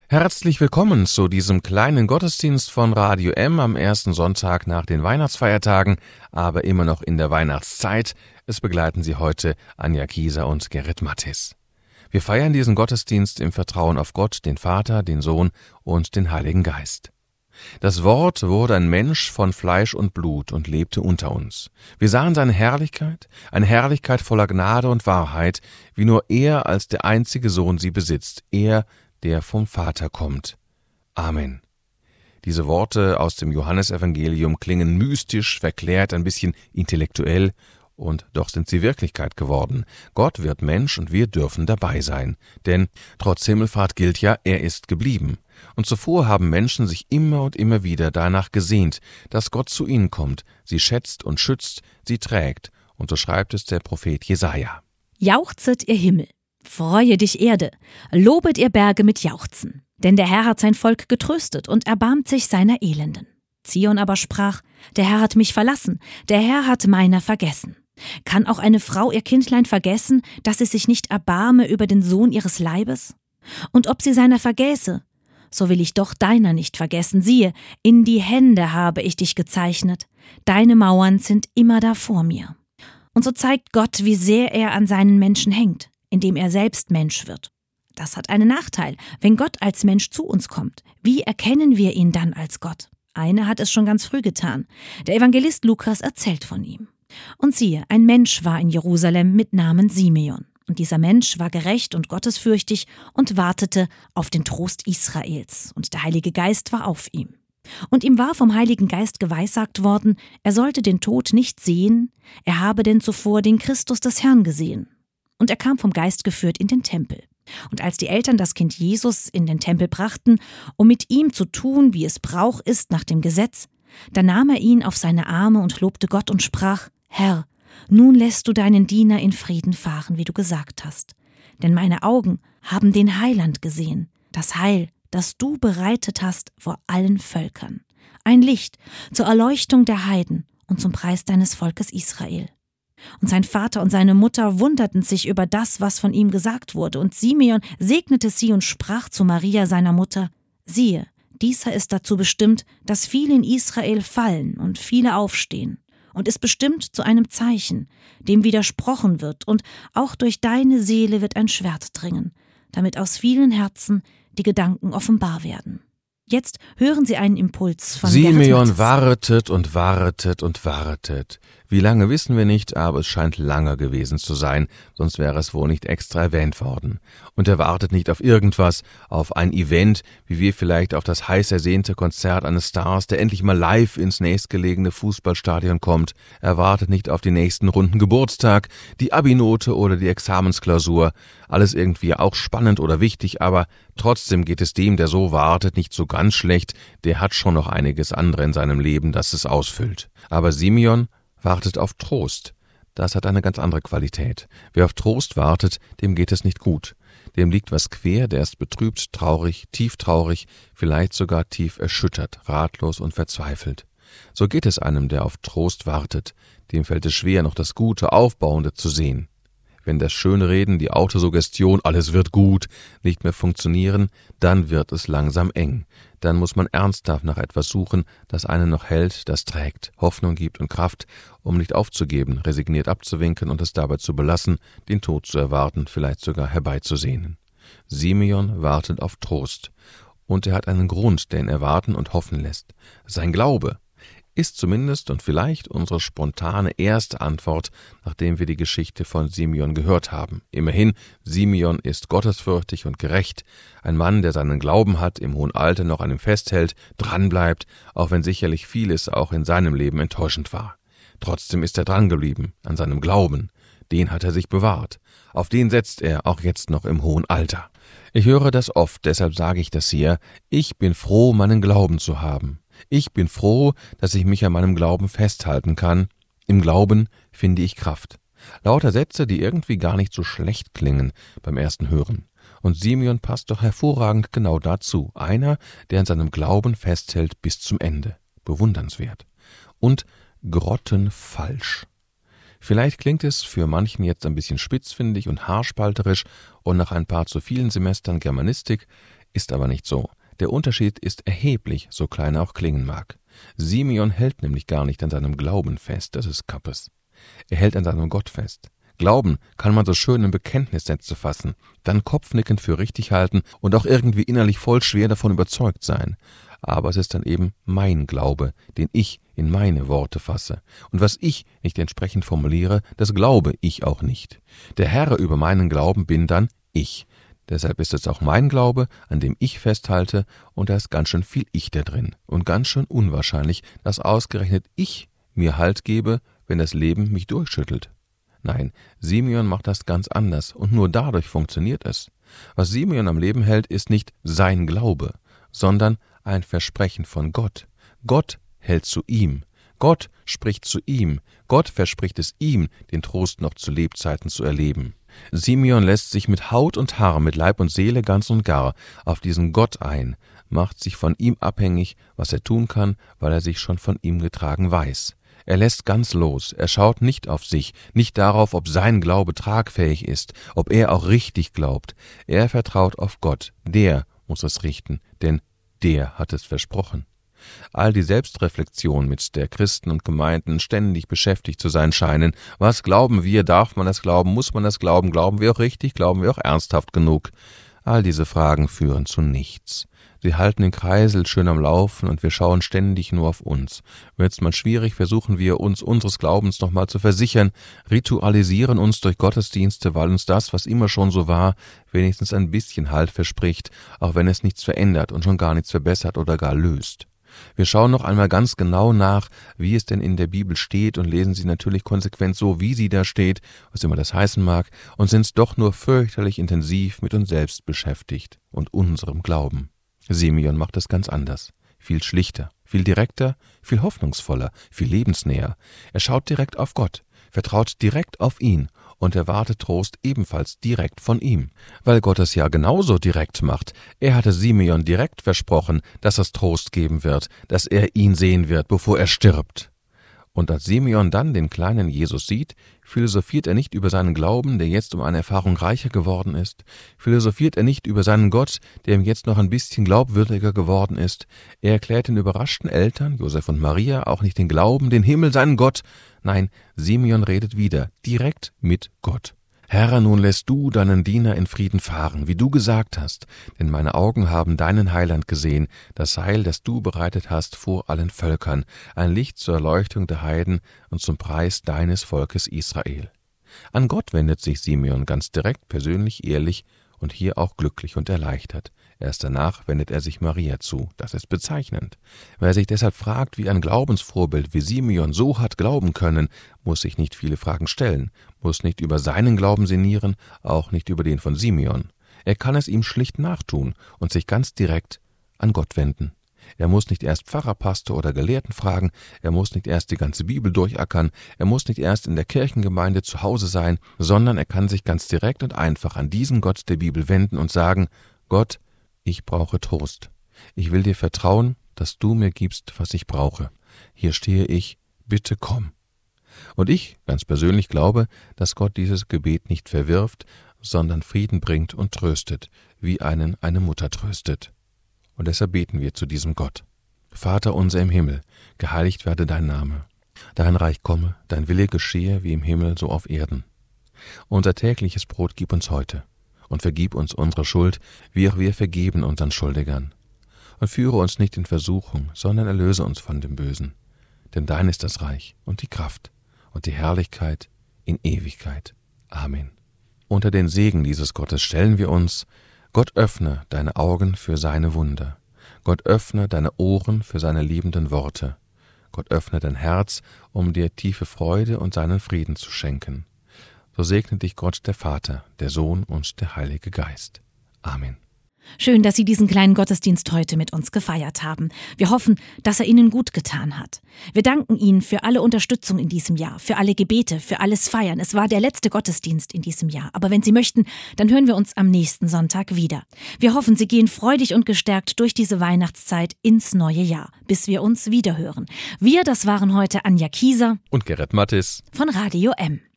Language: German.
Herzlich willkommen zu diesem kleinen Gottesdienst von Radio M am ersten Sonntag nach den Weihnachtsfeiertagen, aber immer noch in der Weihnachtszeit. Es begleiten Sie heute Anja Kieser und Gerrit Mattis. Wir feiern diesen Gottesdienst im Vertrauen auf Gott, den Vater, den Sohn und den Heiligen Geist. Das Wort wurde ein Mensch von Fleisch und Blut und lebte unter uns. Wir sahen seine Herrlichkeit, eine Herrlichkeit voller Gnade und Wahrheit, wie nur er als der einzige Sohn sie besitzt, er, der vom Vater kommt. Amen. Diese Worte aus dem Johannesevangelium klingen mystisch, verklärt, ein bisschen intellektuell, und doch sind sie Wirklichkeit geworden. Gott wird Mensch und wir dürfen dabei sein. Denn trotz Himmelfahrt gilt ja, er ist geblieben. Und zuvor haben Menschen sich immer und immer wieder danach gesehnt, dass Gott zu ihnen kommt, sie schätzt und schützt, sie trägt. Und so schreibt es der Prophet Jesaja. Jauchzet, ihr Himmel, freue dich, Erde, lobet ihr Berge mit Jauchzen. Denn der Herr hat sein Volk getröstet und erbarmt sich seiner Elenden. Zion aber sprach, der Herr hat mich verlassen, der Herr hat meiner vergessen. Kann auch eine Frau ihr Kindlein vergessen, dass sie sich nicht erbarme über den Sohn ihres Leibes? Und ob sie seiner vergäße, so will ich doch deiner nicht vergessen. Siehe, in die Hände habe ich dich gezeichnet. Deine Mauern sind immer da vor mir. Und so zeigt Gott, wie sehr er an seinen Menschen hängt, indem er selbst Mensch wird. Das hat einen Nachteil, wenn Gott als Mensch zu uns kommt. Wie erkennen wir ihn dann als Gott? Einer hat es schon ganz früh getan. Der Evangelist Lukas erzählt von ihm. Und siehe, ein Mensch war in Jerusalem mit Namen Simeon. Und dieser Mensch war gerecht und gottesfürchtig und wartete auf den Trost Israels. Und der Heilige Geist war auf ihm. Und ihm war vom Heiligen Geist geweissagt worden, er sollte den Tod nicht sehen, er habe denn zuvor den Christus des Herrn gesehen. Und er kam vom Geist geführt in den Tempel. Und als die Eltern das Kind Jesus in den Tempel brachten, um mit ihm zu tun, wie es Brauch ist nach dem Gesetz, da nahm er ihn auf seine Arme und lobte Gott und sprach: Herr, nun lässt du deinen Diener in Frieden fahren, wie du gesagt hast. Denn meine Augen haben den Heiland gesehen, das Heil, das du bereitet hast vor allen Völkern. Ein Licht zur Erleuchtung der Heiden und zum Preis deines Volkes Israel. Und sein Vater und seine Mutter wunderten sich über das, was von ihm gesagt wurde. Und Simeon segnete sie und sprach zu Maria, seiner Mutter: Siehe, dieser ist dazu bestimmt, dass viele in Israel fallen und viele aufstehen. Und ist bestimmt zu einem Zeichen, dem widersprochen wird, und auch durch deine Seele wird ein Schwert dringen, damit aus vielen Herzen die Gedanken offenbar werden. Jetzt hören Sie einen Impuls von Simeon wartet und wartet und wartet. Wie lange wissen wir nicht, aber es scheint lange gewesen zu sein, sonst wäre es wohl nicht extra erwähnt worden. Und er wartet nicht auf irgendwas, auf ein Event, wie wir vielleicht auf das heiß ersehnte Konzert eines Stars, der endlich mal live ins nächstgelegene Fußballstadion kommt. Er wartet nicht auf den nächsten runden Geburtstag, die Abi-Note oder die Examensklausur. Alles irgendwie auch spannend oder wichtig, aber trotzdem geht es dem, der so wartet, nicht so ganz schlecht. Der hat schon noch einiges andere in seinem Leben, das es ausfüllt. Aber Simeon wartet auf Trost. Das hat eine ganz andere Qualität. Wer auf Trost wartet, dem geht es nicht gut. Dem liegt was quer, der ist betrübt, traurig, vielleicht sogar tief erschüttert, ratlos und verzweifelt. So geht es einem, der auf Trost wartet. Dem fällt es schwer, noch das Gute, Aufbauende zu sehen. Wenn das schöne Reden, die Autosuggestion, alles wird gut, nicht mehr funktionieren, dann wird es langsam eng. Dann muss man ernsthaft nach etwas suchen, das einen noch hält, das trägt, Hoffnung gibt und Kraft, um nicht aufzugeben, resigniert abzuwinken und es dabei zu belassen, den Tod zu erwarten, vielleicht sogar herbeizusehnen. Simeon wartet auf Trost. Und er hat einen Grund, der ihn erwarten und hoffen lässt. Sein Glaube ist zumindest und vielleicht unsere spontane erste Antwort, nachdem wir die Geschichte von Simeon gehört haben. Immerhin, Simeon ist gottesfürchtig und gerecht, ein Mann, der seinen Glauben hat, im hohen Alter noch an ihm festhält, dranbleibt, auch wenn sicherlich vieles auch in seinem Leben enttäuschend war. Trotzdem ist er drangeblieben, an seinem Glauben. Den hat er sich bewahrt. Auf den setzt er auch jetzt noch im hohen Alter. Ich höre das oft, deshalb sage ich das hier: Ich bin froh, meinen Glauben zu haben. Ich bin froh, dass ich mich an meinem Glauben festhalten kann. Im Glauben finde ich Kraft. Lauter Sätze, die irgendwie gar nicht so schlecht klingen beim ersten Hören. Und Simeon passt doch hervorragend genau dazu. Einer, der an seinem Glauben festhält bis zum Ende. Bewundernswert. Und grottenfalsch. Vielleicht klingt es für manchen jetzt ein bisschen spitzfindig und haarspalterisch und nach ein paar zu vielen Semestern Germanistik. Ist aber nicht so. Der Unterschied ist erheblich, so klein er auch klingen mag. Simeon hält nämlich gar nicht an seinem Glauben fest, das ist Kappes. Er hält an seinem Gott fest. Glauben kann man so schön in Bekenntnissätze fassen, dann kopfnickend für richtig halten und auch irgendwie innerlich voll schwer davon überzeugt sein. Aber es ist dann eben mein Glaube, den ich in meine Worte fasse. Und was ich nicht entsprechend formuliere, das glaube ich auch nicht. Der Herr über meinen Glauben bin dann ich. Deshalb ist es auch mein Glaube, an dem ich festhalte, und da ist ganz schön viel Ich da drin. Und ganz schön unwahrscheinlich, dass ausgerechnet ich mir Halt gebe, wenn das Leben mich durchschüttelt. Nein, Simeon macht das ganz anders, und nur dadurch funktioniert es. Was Simeon am Leben hält, ist nicht sein Glaube, sondern ein Versprechen von Gott. Gott hält zu ihm. Gott spricht zu ihm. Gott verspricht es ihm, den Trost noch zu Lebzeiten zu erleben. Simeon lässt sich mit Haut und Haar, mit Leib und Seele ganz und gar auf diesen Gott ein, macht sich von ihm abhängig, was er tun kann, weil er sich schon von ihm getragen weiß. Er lässt ganz los, er schaut nicht auf sich, nicht darauf, ob sein Glaube tragfähig ist, ob er auch richtig glaubt. Er vertraut auf Gott, der muss es richten, denn der hat es versprochen. All die Selbstreflexion, mit der Christen und Gemeinden ständig beschäftigt zu sein scheinen. Was glauben wir? Darf man das glauben? Muss man das glauben? Glauben wir auch richtig? Glauben wir auch ernsthaft genug? All diese Fragen führen zu nichts. Sie halten den Kreisel schön am Laufen und wir schauen ständig nur auf uns. Wird's mal schwierig, versuchen wir uns unseres Glaubens nochmal zu versichern, ritualisieren uns durch Gottesdienste, weil uns das, was immer schon so war, wenigstens ein bisschen Halt verspricht, auch wenn es nichts verändert und schon gar nichts verbessert oder gar löst. Wir schauen noch einmal ganz genau nach, wie es denn in der Bibel steht und lesen sie natürlich konsequent so, wie sie da steht, was immer das heißen mag, und sind doch nur fürchterlich intensiv mit uns selbst beschäftigt und unserem Glauben. Simeon macht es ganz anders, viel schlichter, viel direkter, viel hoffnungsvoller, viel lebensnäher. Er schaut direkt auf Gott, vertraut direkt auf ihn und erwartet Trost ebenfalls direkt von ihm, weil Gott es ja genauso direkt macht. Er hatte Simeon direkt versprochen, dass es Trost geben wird, dass er ihn sehen wird, bevor er stirbt. Und als Simeon dann den kleinen Jesus sieht, philosophiert er nicht über seinen Glauben, der jetzt um eine Erfahrung reicher geworden ist, philosophiert er nicht über seinen Gott, der ihm jetzt noch ein bisschen glaubwürdiger geworden ist, er erklärt den überraschten Eltern, Josef und Maria, auch nicht den Glauben, den Himmel, seinen Gott. Nein, Simeon redet wieder, direkt mit Gott. Herr, nun lässt du deinen Diener in Frieden fahren, wie du gesagt hast, denn meine Augen haben deinen Heiland gesehen, das Heil, das du bereitet hast vor allen Völkern, ein Licht zur Erleuchtung der Heiden und zum Preis deines Volkes Israel. An Gott wendet sich Simeon ganz direkt, persönlich, ehrlich und hier auch glücklich und erleichtert. Erst danach wendet er sich Maria zu. Das ist bezeichnend. Wer sich deshalb fragt, wie ein Glaubensvorbild wie Simeon so hat glauben können, muss sich nicht viele Fragen stellen, muss nicht über seinen Glauben sinnieren, auch nicht über den von Simeon. Er kann es ihm schlicht nachtun und sich ganz direkt an Gott wenden. Er muss nicht erst Pfarrer, Pastor oder Gelehrten fragen, er muss nicht erst die ganze Bibel durchackern, er muss nicht erst in der Kirchengemeinde zu Hause sein, sondern er kann sich ganz direkt und einfach an diesen Gott der Bibel wenden und sagen: Gott, ich brauche Trost. Ich will dir vertrauen, dass du mir gibst, was ich brauche. Hier stehe ich, bitte komm. Und ich, ganz persönlich, glaube, dass Gott dieses Gebet nicht verwirft, sondern Frieden bringt und tröstet, wie einen eine Mutter tröstet. Und deshalb beten wir zu diesem Gott. Vater unser im Himmel, geheiligt werde dein Name. Dein Reich komme, dein Wille geschehe wie im Himmel so auf Erden. Unser tägliches Brot gib uns heute und vergib uns unsere Schuld, wie auch wir vergeben unseren Schuldigern. Und führe uns nicht in Versuchung, sondern erlöse uns von dem Bösen. Denn dein ist das Reich und die Kraft und die Herrlichkeit in Ewigkeit. Amen. Unter den Segen dieses Gottes stellen wir uns: Gott, öffne deine Augen für seine Wunder. Gott, öffne deine Ohren für seine liebenden Worte. Gott, öffne dein Herz, um dir tiefe Freude und seinen Frieden zu schenken. So segne dich Gott, der Vater, der Sohn und der Heilige Geist. Amen. Schön, dass Sie diesen kleinen Gottesdienst heute mit uns gefeiert haben. Wir hoffen, dass er Ihnen gut getan hat. Wir danken Ihnen für alle Unterstützung in diesem Jahr, für alle Gebete, für alles Feiern. Es war der letzte Gottesdienst in diesem Jahr. Aber wenn Sie möchten, dann hören wir uns am nächsten Sonntag wieder. Wir hoffen, Sie gehen freudig und gestärkt durch diese Weihnachtszeit ins neue Jahr, bis wir uns wiederhören. Wir, das waren heute Anja Kieser und Gerrit Mattis von Radio M.